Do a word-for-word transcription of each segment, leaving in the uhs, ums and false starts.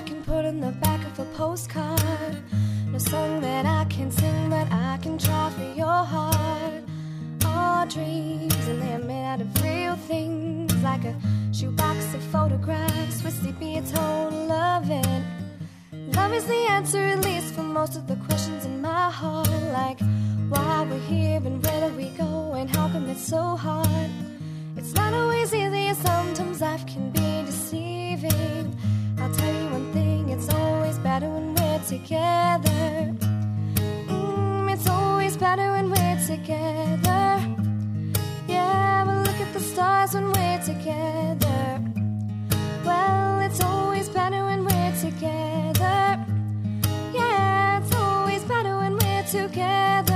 I can put on the back of a postcard. No song that I can sing, but I can try for your heart. All dreams, and they're made out of real things, like a shoebox of photographs with sepia tone loving. Love is the answer, at least for most of the questions in my heart, like why we're here and where do we go and how come it's so hard. It's not always easy, sometimes life can be deceiving. I'll tell you one thing, it's always better when we're together. Mm, it's always better when we're together. Yeah, we'll look at the stars when we're together. Well, it's always better when we're together. Yeah, it's always better when we're together.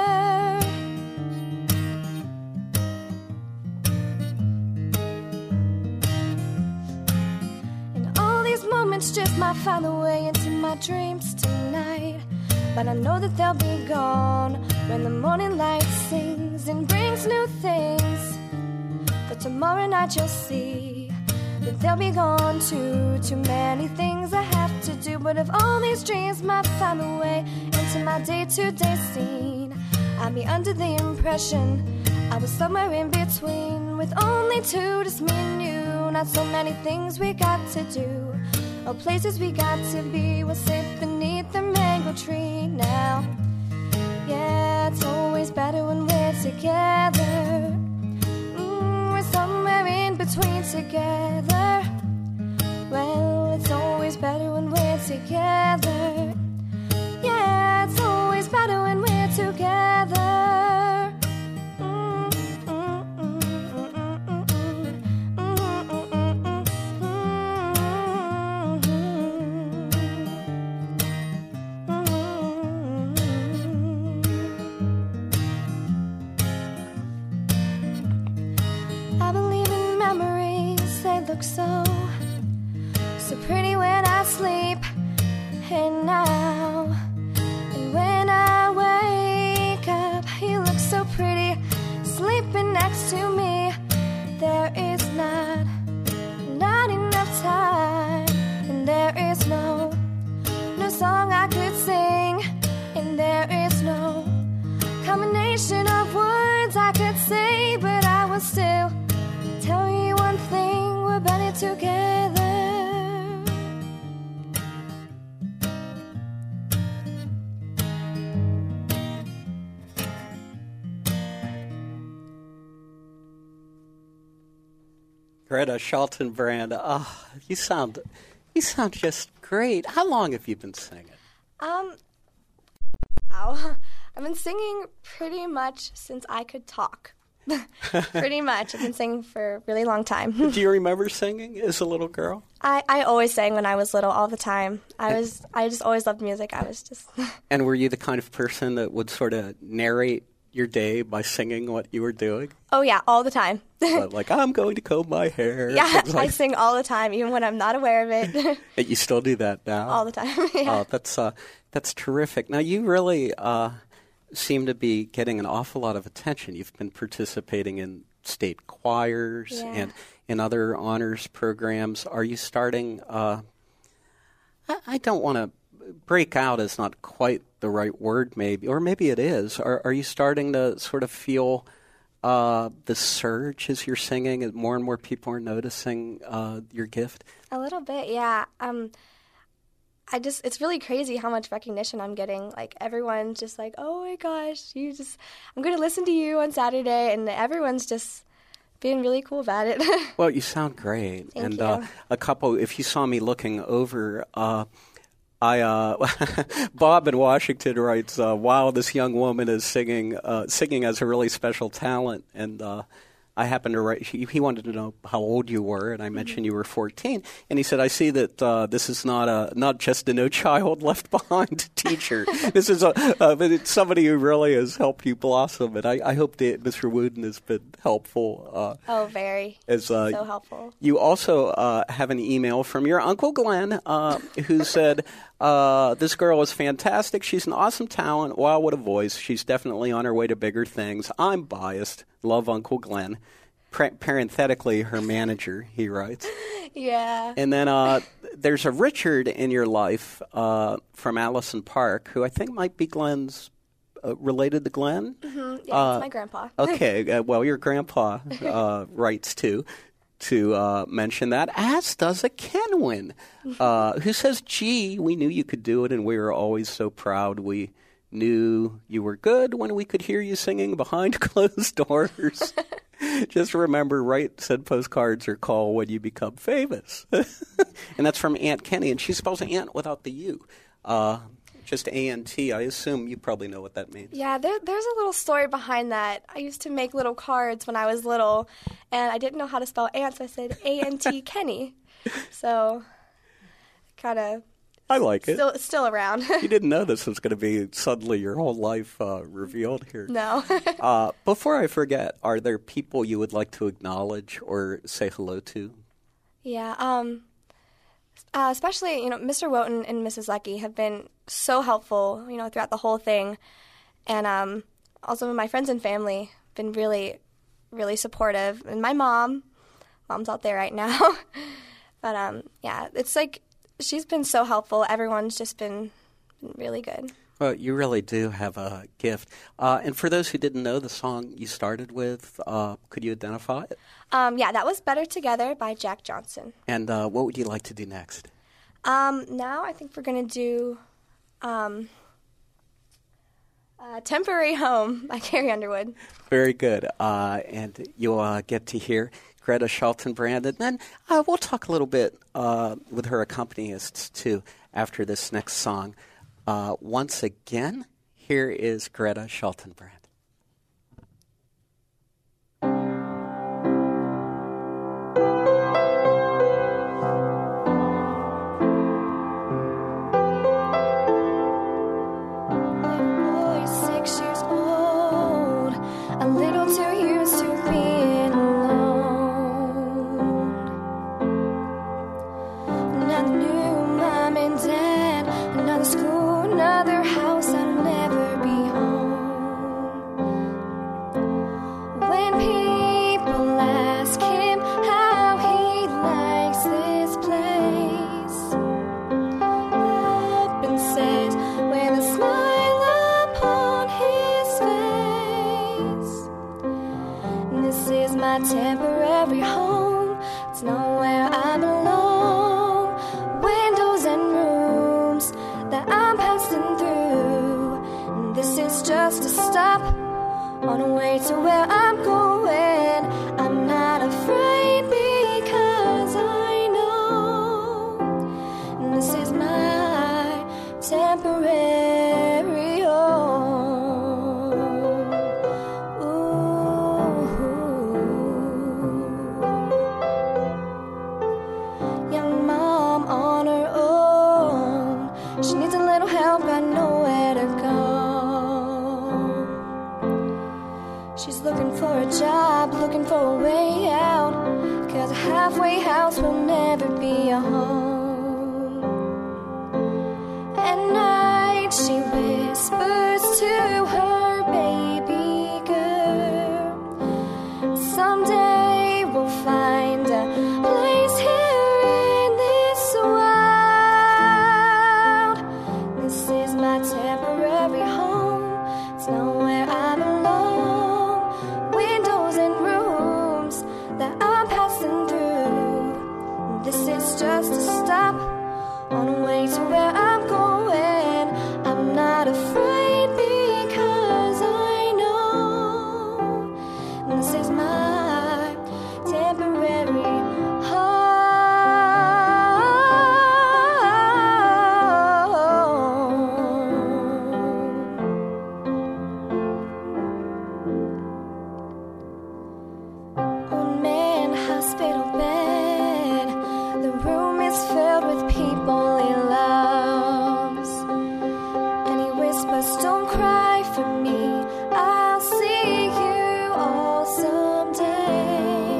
And all these moments just might find their way into my dreams tonight. But I know that they'll be gone when the morning light sings and brings new things. But tomorrow night you'll see that they'll be gone too. Too many things I have to do. But if all these dreams might find their way into my day-to-day scene, I'd be under the impression I was somewhere in between, with only two, just me and you. Not so many things we got to do, or places we got to be. We'll sit beneath the mango tree now. Yeah, it's always better when we're together. Mm, we're somewhere in between together. Well, it's always better when we're together. Yeah, it's always better when we're together. Look so, so pretty when I sleep, and now, and when I wake up, you look so pretty, sleeping next to me. There is not, not enough time, and there is no, no song I could sing, and there is no combination of words I could say, but I will still tell you one thing. We're better together. Greta Schaltenbrand, oh, you sound, you sound just great. How long have you been singing? Um, ow. I've been singing pretty much since I could talk. Pretty much. I've been singing for a really long time. Do you remember singing as a little girl? I, I always sang when I was little, all the time. I was I just always loved music. I was just... And were you the kind of person that would sort of narrate your day by singing what you were doing? Oh, yeah, all the time. Like, I'm going to comb my hair. Yeah, like... I sing all the time, even when I'm not aware of it. And you still do that now? All the time, yeah. Oh, that's, uh, that's terrific. Now, you really... Uh, seem to be getting an awful lot of attention. You've been participating in state choirs yeah. and in other honors programs. Are you starting, uh, I, I don't want to, break out is not quite the right word maybe, or maybe it is. Are, are you starting to sort of feel uh, the surge as you're singing, as more and more people are noticing uh, your gift? A little bit, yeah. Um, I just, it's really crazy how much recognition I'm getting. Like, everyone's just like, oh my gosh, you just, I'm going to listen to you on Saturday, and everyone's just being really cool about it. Well, you sound great. Thank and you. Uh, a couple, if you saw me looking over, uh, I, uh, Bob in Washington writes, uh, wow, this young woman is singing, uh, singing as a really special talent, and, uh, I happened to write, he, he wanted to know how old you were, and I mentioned mm-hmm. you were fourteen. And he said, I see that uh, this is not a not just a No Child Left Behind teacher. This is a, uh, but it's somebody who really has helped you blossom. And I, I hope that Mister Wooden has been helpful. Uh, oh, very. As, uh, so helpful. You also uh, have an email from your Uncle Glenn uh, who said, uh, this girl is fantastic. She's an awesome talent. Wow, what a voice. She's definitely on her way to bigger things. I'm biased. Love, Uncle Glenn. pra- parenthetically, her manager, he writes. Yeah. And then uh, there's a Richard in your life uh, from Allison Park, who I think might be Glenn's, uh, related to Glenn. Mm-hmm. Yeah, uh, it's my grandpa. Okay, uh, well, your grandpa uh, writes too. To uh, mention that, as does a Kenwin, uh, who says, gee, we knew you could do it, and we were always so proud. We knew you were good when we could hear you singing behind closed doors. Just remember, write said postcards or call when you become famous. And that's from Aunt Kenny, and she spells Aunt without the U. Uh, just A N T. I assume you probably know what that means. Yeah, there, there's a little story behind that. I used to make little cards when I was little, and I didn't know how to spell aunt, so I said A N T Kenny. So, kind of. I like it. Still, still around. You didn't know this was going to be suddenly your whole life uh, revealed here. No. uh, before I forget, are there people you would like to acknowledge or say hello to? Yeah, um, uh, especially, you know, Mister Wotton and Missus Lucky have been so helpful, you know, throughout the whole thing. And um, also my friends and family have been really, really supportive. And my mom, mom's out there right now. But, um, yeah, it's like she's been so helpful. Everyone's just been, been really good. Well, you really do have a gift. Uh, and for those who didn't know the song you started with, uh, could you identify it? Um, yeah, that was Better Together by Jack Johnson. And uh, what would you like to do next? Um, now I think we're going to do um, uh, Temporary Home by Carrie Underwood. Very good. Uh, and you'll uh, get to hear Greta Schaltenbrand. And then uh, we'll talk a little bit uh, with her accompanists, too, after this next song. Uh, once again, here is Greta Schaltenbrand. Temporary home, it's nowhere I belong. Windows and rooms that I'm passing through. And this is just a stop on the way to where I'm going. I'm not afraid because I know this is my temporary home. Job, looking for a way out, 'cause a halfway house will never be a home. At night she whispers to her baby girl, someday we'll find a place here in this world. This is my temporary home, it's nowhere I belong. Just a stop on the way to where I'm going. I'm not afraid because I know this is my temporary home. Old man, hospital bed, the room is filled with people he loves. And he whispers, don't cry for me, I'll see you all someday.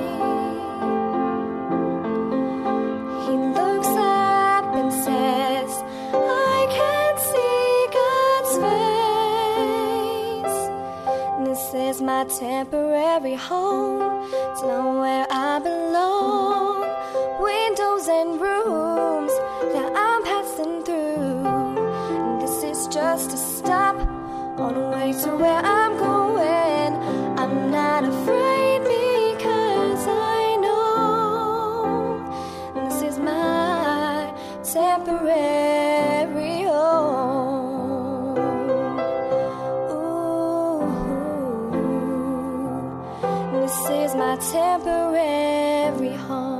He looks up and says, I can't see God's face. This is my temporary home, it's no matter where I'm going, I'm not afraid because I know this is my temporary home. Ooh, this is my temporary home.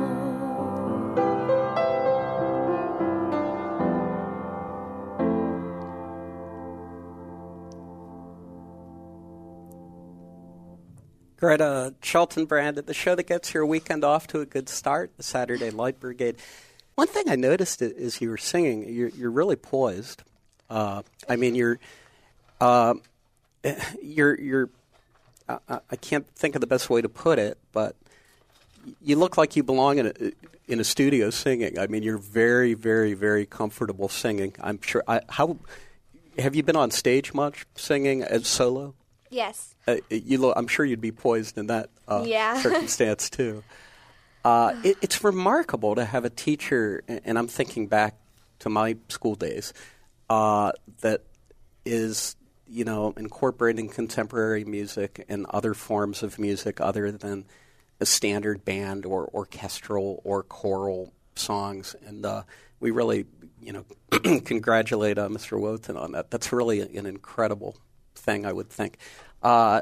Greta Schultenbrand at the show that gets your weekend off to a good start, the Saturday Light Brigade. One thing I noticed is you were singing, you're, you're really poised. Uh, I mean, you're, uh, you're, you're. I, I can't think of the best way to put it, but you look like you belong in a in a studio singing. I mean, you're very, very, very comfortable singing. I'm sure. I, how have you been on stage much singing as solo? Yes. Uh, you lo- I'm sure you'd be poised in that uh, Yeah. circumstance too. Uh, it, it's remarkable to have a teacher, and I'm thinking back to my school days, uh, that is, you know, incorporating contemporary music and other forms of music other than a standard band or orchestral or choral songs. And uh, we really, you know, congratulate uh, Mister Wotan on that. That's really an incredible thing, I would think. Uh,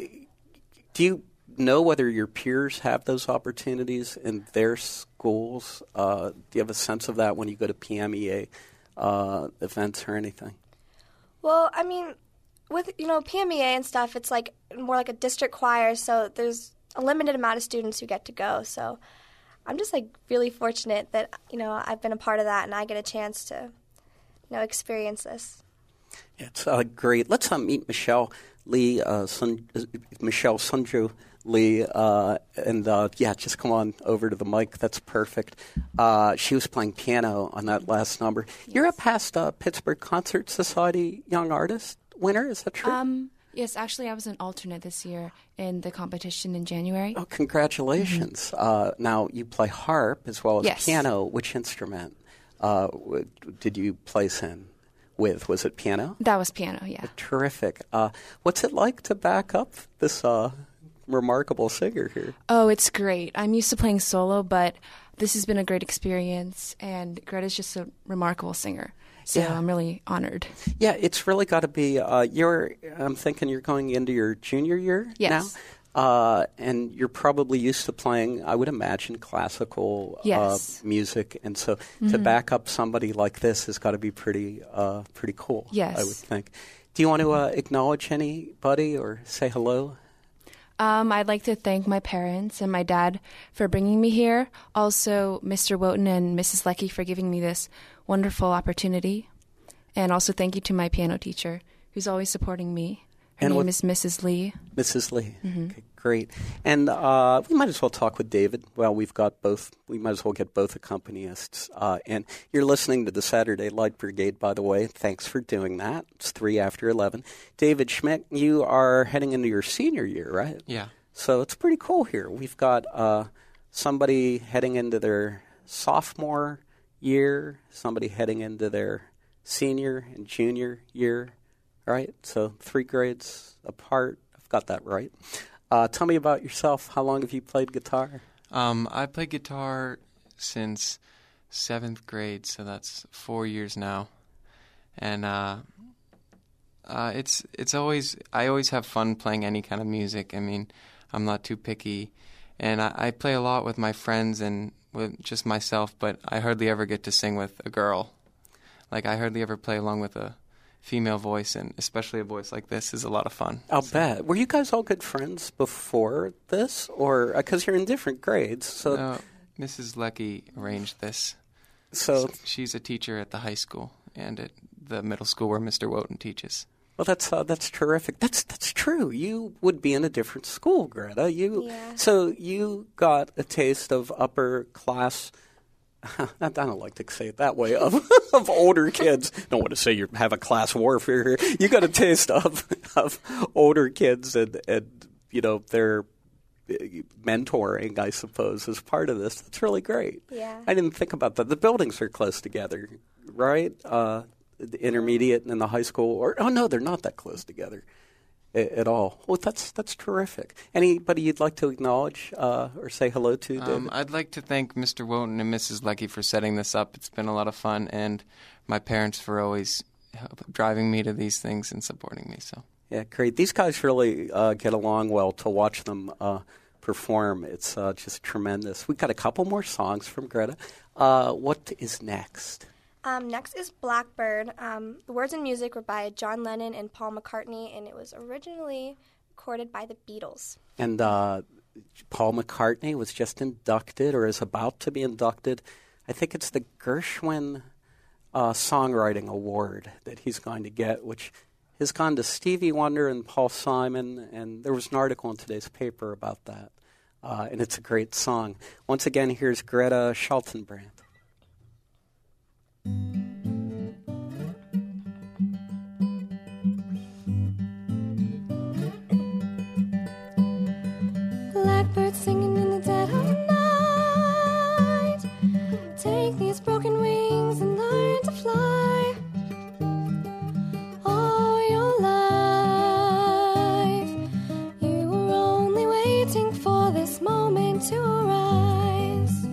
do you know whether your peers have those opportunities in their schools? Uh, do you have a sense of that when you go to P M E A uh, events or anything? Well, I mean, with, you know, P M E A and stuff, it's like more like a district choir, so there's a limited amount of students who get to go. So I'm just like really fortunate that, you know, I've been a part of that and I get a chance to, you know, experience this. Yeah, it's uh, great. Let's uh, meet Michelle Lee, uh, Sun, uh, Michelle Sunju Lee, uh, and uh, yeah, just come on over to the mic. That's perfect. Uh, she was playing piano on that last number. Yes. You're a past uh, Pittsburgh Concert Society Young Artist winner, is that true? Um, yes, actually, I was an alternate this year in the competition in January. Oh, congratulations! Mm-hmm. Uh, now you play harp as well as yes. piano. Which instrument uh, w- did you place in? With was it piano? That was piano, yeah. Oh, terrific. Uh, what's it like to back up this uh, remarkable singer here? Oh, it's great. I'm used to playing solo, but this has been a great experience, and Greta's just a remarkable singer. So yeah. I'm really honored. Yeah, it's really got to be. Uh, you're. I'm thinking you're going into your junior year yes. now. Uh, and you're probably used to playing, I would imagine, classical yes. uh, music, and so mm-hmm. to back up somebody like this has got to be pretty, uh, pretty cool. Yes. I would think. Do you want to uh, acknowledge anybody or say hello? Um, I'd like to thank my parents and my dad for bringing me here. Also, Mister Wotan and Missus Leckie for giving me this wonderful opportunity, and also thank you to my piano teacher, who's always supporting me. Her and name is Missus Lee. Missus Lee. Mm-hmm. Okay, great. And uh, we might as well talk with David. Well, we've got both. We might as well get both accompanists. Uh, and you're listening to the Saturday Light Brigade, by the way. Thanks for doing that. It's three after eleven. David Schmidt, you are heading into your senior year, right? Yeah. So it's pretty cool here. We've got uh, somebody heading into their sophomore year, somebody heading into their senior and junior year. Right, so three grades apart. I've got that right. Uh, tell me about yourself. How long have you played guitar? Um, I played guitar since seventh grade, so that's four years now. And uh, uh, it's it's always I always have fun playing any kind of music. I mean, I'm not too picky, and I, I play a lot with my friends and with just myself. But I hardly ever get to sing with a girl. Like I hardly ever play along with a female voice, and especially a voice like this is a lot of fun. I'll so. bet. Were you guys all good friends before this, or because you're in different grades? So no, Missus Leckie arranged this. So she's a teacher at the high school and at the middle school where Mister Wotan teaches. Well, that's uh, that's terrific. That's that's true. You would be in a different school, Greta. You yeah. So you got a taste of upper class. I don't like to say it that way, of of older kids. Don't want to say you have a class warfare here. You got a taste of of older kids and, and you know, their mentoring, I suppose, as part of this. That's really great. Yeah. I didn't think about that. The buildings are close together, right? Uh, the intermediate and the high school, or oh no, they're not that close together a- at all. Well, that's that's terrific. Anybody you'd like to acknowledge uh, or say hello to? Um, I'd like to thank Mister Wotton and Missus Leckie for setting this up. It's been a lot of fun, and my parents for always help, driving me to these things and supporting me. So yeah, great. These guys really uh, get along well. To watch them uh, perform, it's uh, just tremendous. We've got a couple more songs from Greta. Uh, what is next? Um, next is Blackbird. Um, the words and music were by John Lennon and Paul McCartney, and it was originally recorded by the Beatles. And uh, Paul McCartney was just inducted, or is about to be inducted. I think it's the Gershwin uh, Songwriting Award that he's going to get, which has gone to Stevie Wonder and Paul Simon, and there was an article in today's paper about that. Uh, and it's a great song. Once again, here's Greta Schaltenbrand. Blackbird singing in the dead of night. Take these broken wings and learn to fly. All your life, you were only waiting for this moment to arise.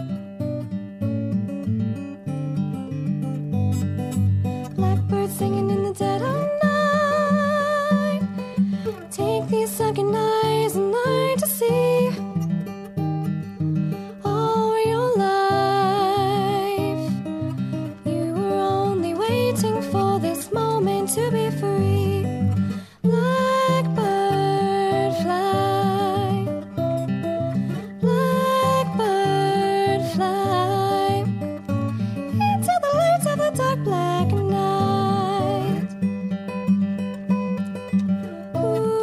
Blackbird singing in the dead of night. Take these sunken eyes and learn to see. All your life, you were only waiting for this moment to be free. Blackbird fly, blackbird fly, into the lights of the dark black night. Ooh.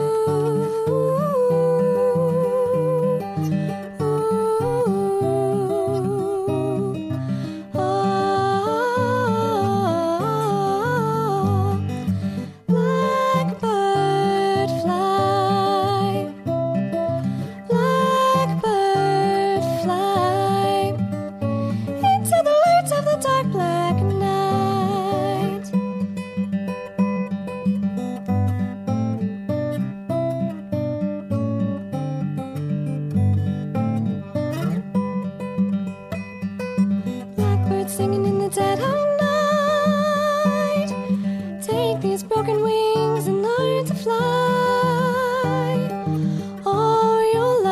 Blackbird fly, blackbird fly, into the lights of the dark black night. Blackbird singing in the dead of night. Take these broken wings and learn to fly. All your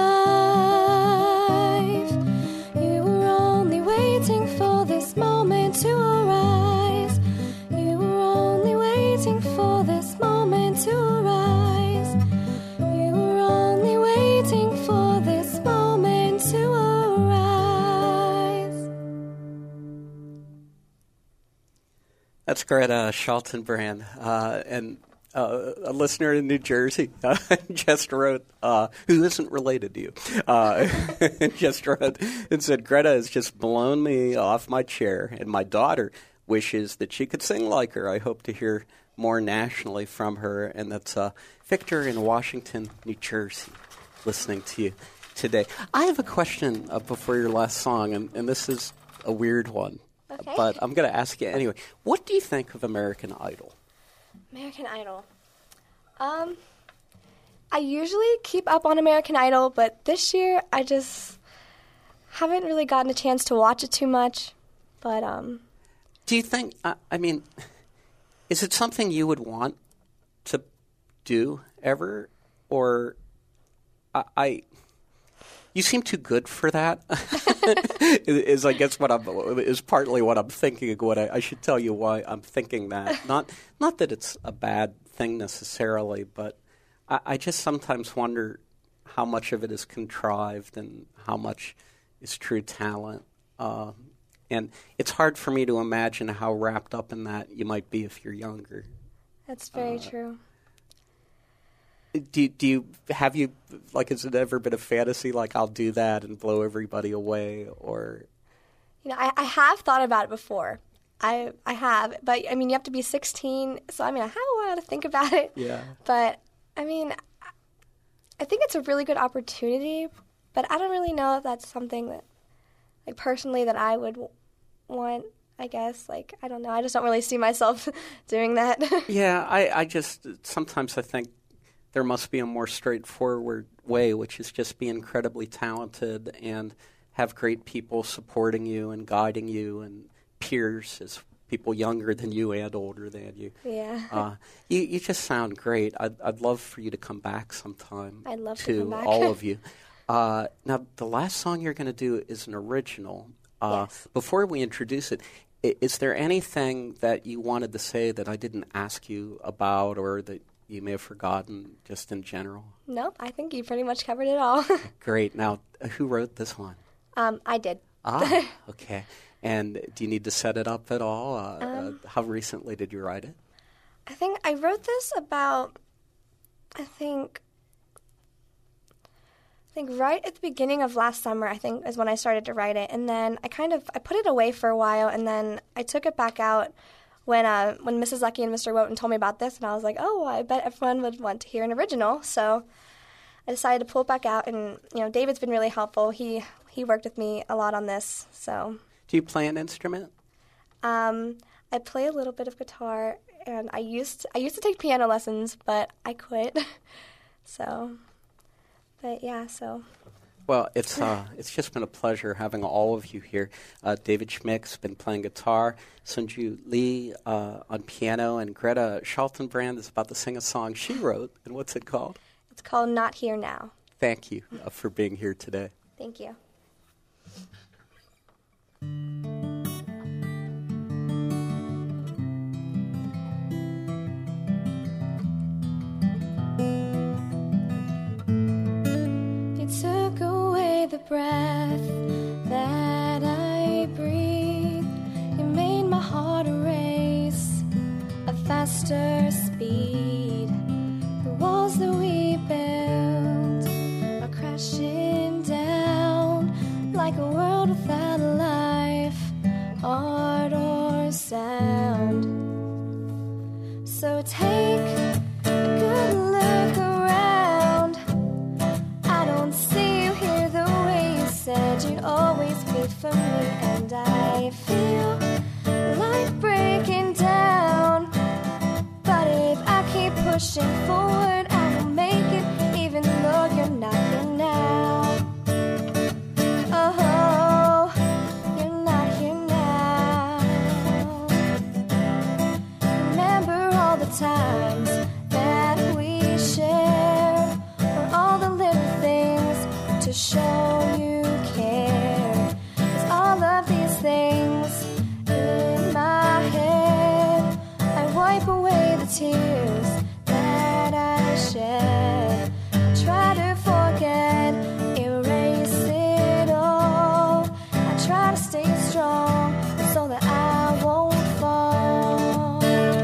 life, you were only waiting for this moment to arise. You were only waiting for this moment to arise. You were only waiting for this moment to arise. That's Greta Schaltenbrand, uh, and uh, a listener in New Jersey uh, just wrote, uh, who isn't related to you, uh, just wrote and said, Greta has just blown me off my chair, and my daughter wishes that she could sing like her. I hope to hear more nationally from her, and that's uh, Victor in Washington, New Jersey, listening to you today. I have a question uh, before your last song, and, and this is a weird one. Okay. But I'm going to ask you anyway. What do you think of American Idol? American Idol. Um, I usually keep up on American Idol, but this year I just haven't really gotten a chance to watch it too much. But um, Do you think, uh, I mean, is it something you would want to do ever? Or I, I you seem too good for that. is I guess what I'm is partly what I'm thinking. What I, I should tell you why I'm thinking that. Not not that it's a bad thing necessarily, but I, I just sometimes wonder how much of it is contrived and how much is true talent. Uh, and it's hard for me to imagine how wrapped up in that you might be if you're younger. that's very Uh, true. Do do you have you like has it ever been a fantasy like I'll do that and blow everybody away, or You know, I, I have thought about it before. I I have, but I mean, you have to be sixteen, so I mean, I have a while to think about it. yeah But I mean, I think it's a really good opportunity, but I don't really know if that's something that, like personally, that I would w- want. I guess. Like, I don't know. I just don't really see myself doing that. Yeah, I, I just, sometimes I think there must be a more straightforward way, which is just be incredibly talented and have great people supporting you and guiding you, and peers as people younger than you and older than you. Yeah. Uh, you, you just sound great. I'd, I'd love for you to come back sometime. I'd love to to come back. all of you. Uh, now, the last song you're going to do is an original. Uh, Yes. Before we introduce it, i- is there anything that you wanted to say that I didn't ask you about, or that you may have forgotten just in general? Nope, I think you pretty much covered it all. Great. Now, uh, who wrote this one? um, I did. Ah, okay. And do you need to set it up at all? Uh, Um, uh, how recently did you write it? I think I wrote this about, I think, I think right at the beginning of last summer, I think, is when I started to write it. And then I kind of, I put it away for a while, and then I took it back out when uh, when Missus Lucky and Mister Wotton told me about this, and I was like, oh, I bet everyone would want to hear an original. So I decided to pull it back out, and, you know, David's been really helpful. He, he worked with me a lot on this, so... Do you play an instrument? Um, I play a little bit of guitar, and I used I used to take piano lessons, but I quit. so, but yeah, so. Well, it's uh, it's just been a pleasure having all of you here. Uh, David Schmick's been playing guitar, Sunju Lee uh, on piano, and Greta Schaltenbrand is about to sing a song she wrote. And what's it called? It's called Not Here Now. Thank you uh, for being here today. Thank you. Took away the breath that I breathe. You made my heart race a faster speed. The walls that we built are crashing down like a world without life, art or sound. So take a good look around. I don't see you here the way you said you'd always be for me, and I feel like breaking down. But if I keep pushing forward, I will make it, even though you're not here now. Oh, you're not here now. Remember all the times that we shared, or all the little things to show you care. 'Cause all of these things in my head, I wipe away the tears that I shed. I try to forget, erase it all. I try to stay strong so that I won't fall.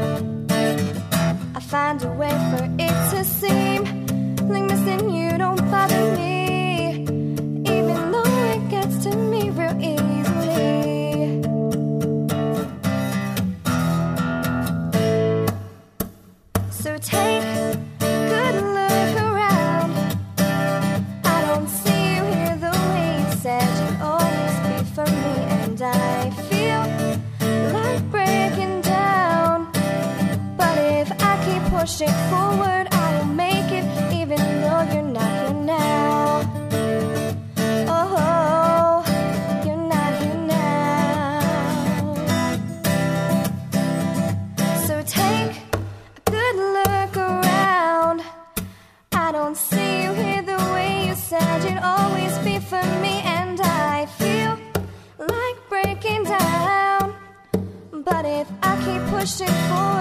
I find a way for it to seem like missing you don't bother me, even though it gets to me real easily. So take a good look around. I don't see you here the way you said you'd always be for me, and I feel like breaking down. But if I keep pushing forward, I will make it, even though you're not here now. Oh, you're not here now. So take a good look around. I don't see you here the way you said you'd always be for me, and I feel like breaking down. But if I keep pushing forward,